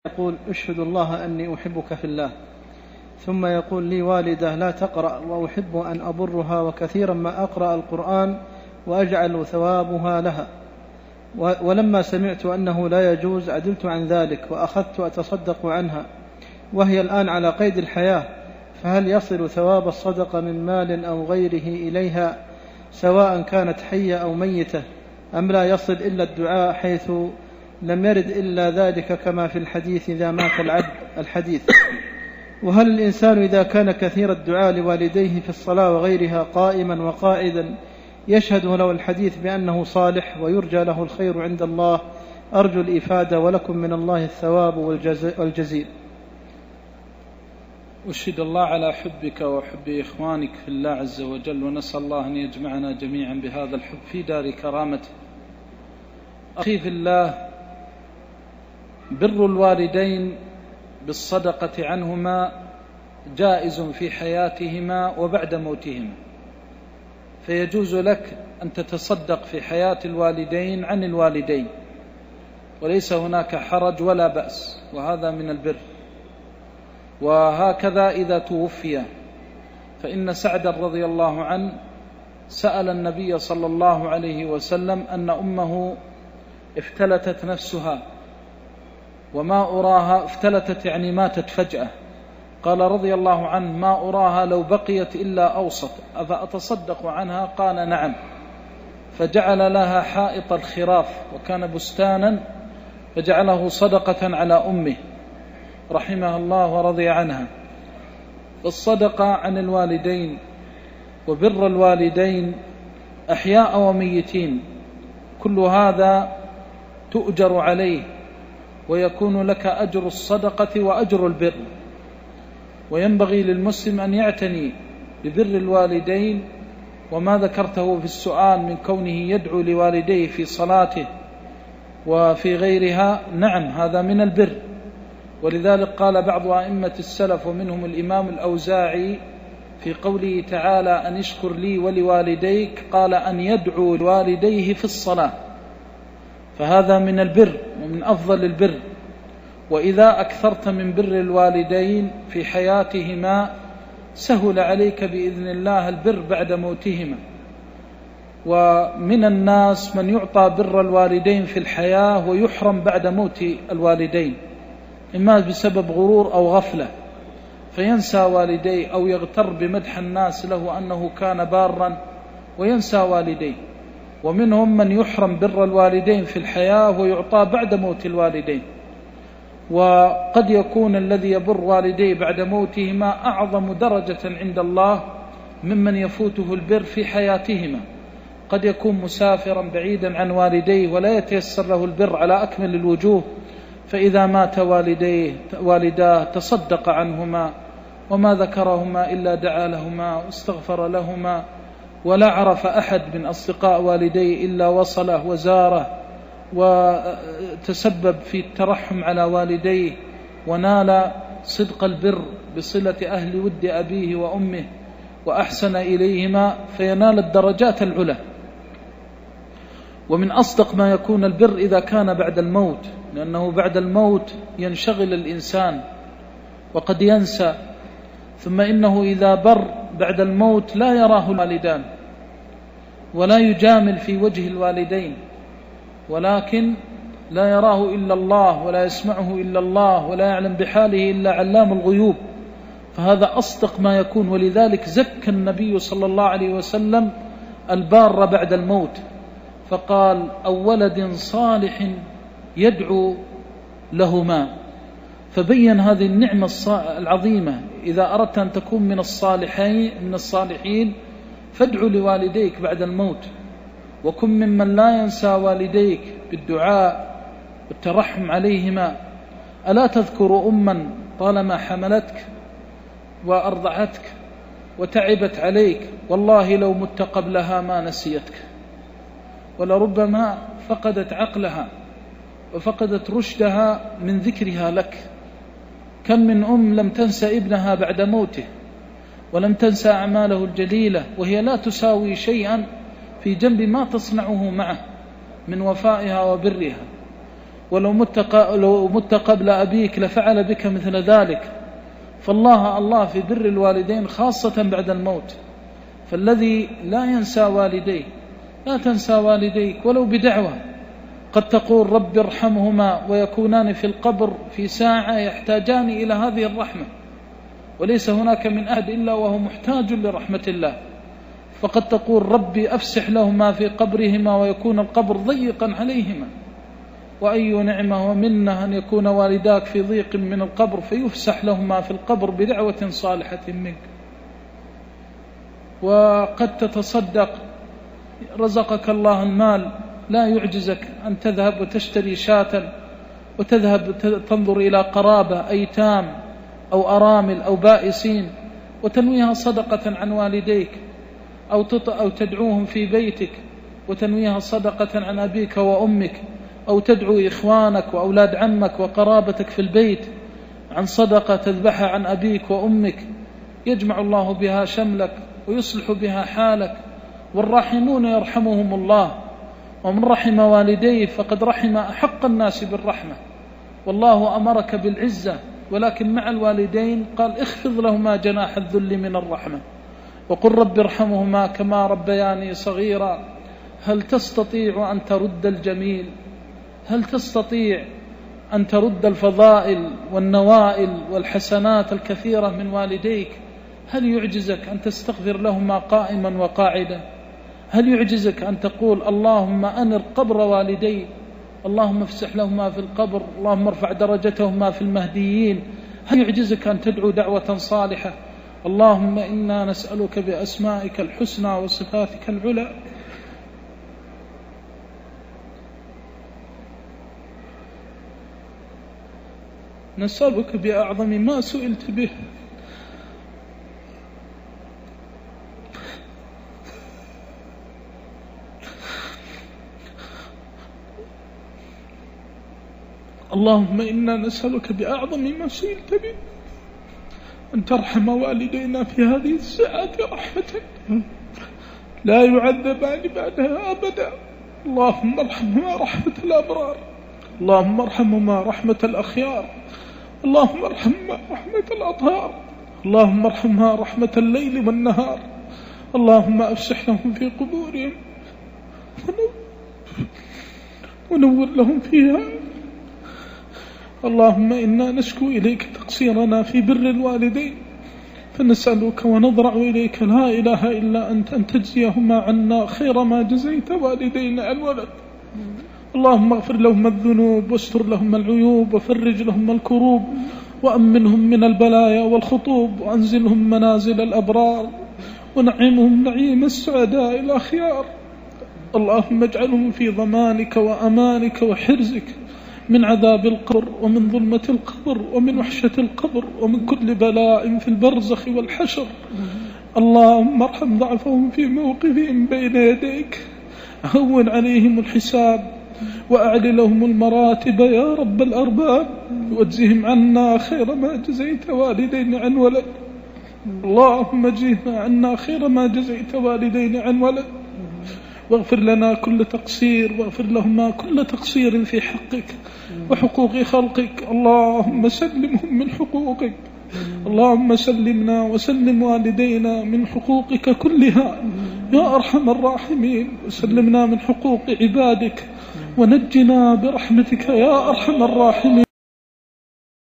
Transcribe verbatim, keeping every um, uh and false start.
يقول: أشهد الله أني أحبك في الله. ثم يقول: لي والدة لا تقرأ وأحب أن أبرها، وكثيرا ما أقرأ القرآن وأجعل ثوابها لها، ولما سمعت أنه لا يجوز عدلت عن ذلك وأخذت أتصدق عنها، وهي الآن على قيد الحياة، فهل يصل ثواب الصدقة من مال أو غيره إليها سواء كانت حية أو ميتة، أم لا يصل إلا الدعاء حيث لم يرد إلا ذلك كما في الحديث إذا مات العبد الحديث؟ وهل الإنسان إذا كان كثير الدعاء لوالديه في الصلاة وغيرها قائما وقائدا يشهد له الحديث بأنه صالح ويرجى له الخير عند الله؟ أرجو الإفادة، ولكم من الله الثواب والجزيل. أشهد الله على حبك وحب إخوانك في الله عز وجل، ونسأل الله أن يجمعنا جميعا بهذا الحب في دار كرامته. أخي في الله، بر الوالدين بالصدقة عنهما جائز في حياتهما وبعد موتهما، فيجوز لك أن تتصدق في حياة الوالدين عن الوالدين، وليس هناك حرج ولا بأس، وهذا من البر. وهكذا إذا توفي، فإن سعد رضي الله عنه سأل النبي صلى الله عليه وسلم أن أمه افتلتت نفسها، وما أراها افتلتت يعني ماتت فجأة، قال رضي الله عنه: ما أراها لو بقيت إلا أوسط، أفأتصدق عنها؟ قال: نعم. فجعل لها حائط الخراف، وكان بستانا، فجعله صدقة على أمه رحمها الله ورضي عنها. الصدقة عن الوالدين وبر الوالدين أحياء وميتين، كل هذا تؤجر عليه، ويكون لك أجر الصدقة وأجر البر. وينبغي للمسلم أن يعتني ببر الوالدين، وما ذكرته في السؤال من كونه يدعو لوالديه في صلاته وفي غيرها، نعم هذا من البر. ولذلك قال بعض أئمة السلف ومنهم الإمام الأوزاعي في قوله تعالى: أن اشكر لي ولوالديك، قال: أن يدعو لوالديه في الصلاة، فهذا من البر ومن أفضل البر. وإذا أكثرت من بر الوالدين في حياتهما سهل عليك بإذن الله البر بعد موتهما. ومن الناس من يعطى بر الوالدين في الحياة ويحرم بعد موت الوالدين، إما بسبب غرور أو غفلة، فينسى والديه أو يغتر بمدح الناس له أنه كان بارا وينسى والديه. ومنهم من يحرم بر الوالدين في الحياة ويعطى بعد موت الوالدين. وقد يكون الذي يبر والديه بعد موتهما أعظم درجة عند الله ممن يفوته البر في حياتهما. قد يكون مسافرا بعيدا عن والديه ولا يتيسر له البر على أكمل الوجوه، فإذا مات والديه والداه تصدق عنهما، وما ذكرهما إلا دعا لهما واستغفر لهما، ولا عرف أحد من أصدقاء والديه إلا وصله وزاره وتسبب في الترحم على والديه، ونال صدق البر بصلة أهل ود أبيه وأمه وأحسن إليهما، فينال الدرجات العلى. ومن أصدق ما يكون البر إذا كان بعد الموت، لأنه بعد الموت ينشغل الإنسان وقد ينسى، ثم إنه إذا بر بعد الموت لا يراه الوالدان ولا يجامل في وجه الوالدين، ولكن لا يراه إلا الله ولا يسمعه إلا الله ولا يعلم بحاله إلا علام الغيوب، فهذا أصدق ما يكون. ولذلك زكى النبي صلى الله عليه وسلم البار بعد الموت، فقال: أو ولد صالح يدعو لهما، فبين هذه النعمة العظيمة. إذا أردت أن تكون من الصالحين من الصالحين فادعو لوالديك بعد الموت، وكن ممن لا ينسى والديك بالدعاء والترحم عليهما. ألا تذكر أما طالما حملتك وأرضعتك وتعبت عليك، والله لو مت قبلها ما نسيتك، ولربما فقدت عقلها وفقدت رشدها من ذكرها لك. كم من أم لم تنسى ابنها بعد موته، ولم تنسى أعماله الجليلة، وهي لا تساوي شيئا في جنب ما تصنعه معه من وفائها وبرها. ولو مت لو مت قبل أبيك لفعل بك مثل ذلك. فالله الله في بر الوالدين خاصة بعد الموت. فالذي لا ينسى والديه، لا تنسى والديك ولو بدعوة. قد تقول رب ارحمهما ويكونان في القبر في ساعة يحتاجان إلى هذه الرحمة، وليس هناك من أحد إلا وهو محتاج لرحمة الله. فقد تقول ربي أفسح لهما في قبرهما ويكون القبر ضيقا عليهما. وأي نعمة ومنة أن يكون والداك في ضيق من القبر فيفسح لهما في القبر بدعوة صالحة منك. وقد تتصدق، رزقك الله المال، لا يعجزك أن تذهب وتشتري شاة وتذهب تنظر إلى قرابة أيتام أو أرامل أو بائسين وتنويها صدقة عن والديك، أو أو تدعوهم في بيتك وتنويها صدقة عن أبيك وأمك، أو تدعو إخوانك وأولاد عمك وقرابتك في البيت عن صدقة تذبحها عن أبيك وأمك، يجمع الله بها شملك ويصلح بها حالك. والراحمون يرحمهم الله، ومن رحم والديه فقد رحم أحق الناس بالرحمة. والله أمرك بالعزة، ولكن مع الوالدين قال اخفض لهما جناح الذل من الرحمة وقل رب ارحمهما كما ربياني صغيرا. هل تستطيع أن ترد الجميل؟ هل تستطيع أن ترد الفضائل والنوائل والحسنات الكثيرة من والديك؟ هل يعجزك أن تستغفر لهما قائما وقاعدا؟ هل يعجزك أن تقول اللهم أنر قبر والدي، اللهم افسح لهما في القبر، اللهم ارفع درجتهما في المهديين؟ هل يعجزك أن تدعو دعوة صالحة اللهم إنا نسألك بأسمائك الحسنى وصفاتك العلى؟ نسألك بأعظم ما سئلت به اللهم إنا نسألك بأعظم ما سئلت به أن ترحم والدينا في هذه الساعات رحمة لا يعذبان بعدها أبدا. اللهم ارحمهما رحمة الأبرار، اللهم ارحمهما رحمة الأخيار، اللهم ارحمهما رحمة الأطهار، اللهم ارحمها رحمة الليل والنهار. اللهم أفسح لهم في قبورهم ونور لهم فيها. اللهم إنا نشكو إليك تقصيرنا في بر الوالدين، فنسألك ونضرع إليك لا إله إلا أنت أن تجزيهما عنا خير ما جزيت والدينا عن ولد. اللهم اغفر لهم الذنوب واستر لهم العيوب وفرج لهم الكروب وأمنهم من البلايا والخطوب وأنزلهم منازل الأبرار ونعمهم نعيم السعداء الأخيار. اللهم اجعلهم في ضمانك وأمانك وحرزك من عذاب القبر ومن ظلمة القبر ومن وحشة القبر ومن كل بلاء في البرزخ والحشر. اللهم ارحم ضعفهم في موقفهم بين يديك، هون عليهم الحساب وأعل لهم المراتب يا رب الأرباب، واجزهم عنا خير ما جزيت والدين عن ولد. اللهم اجزهم عنا خير ما جزيت والدين عن ولد، واغفر لنا كل تقصير، واغفر لهما كل تقصير في حقك وحقوق خلقك. اللهم سلمهم من حقوقك، اللهم سلمنا وسلم والدينا من حقوقك كلها يا أرحم الراحمين، وسلمنا من حقوق عبادك ونجنا برحمتك يا أرحم الراحمين.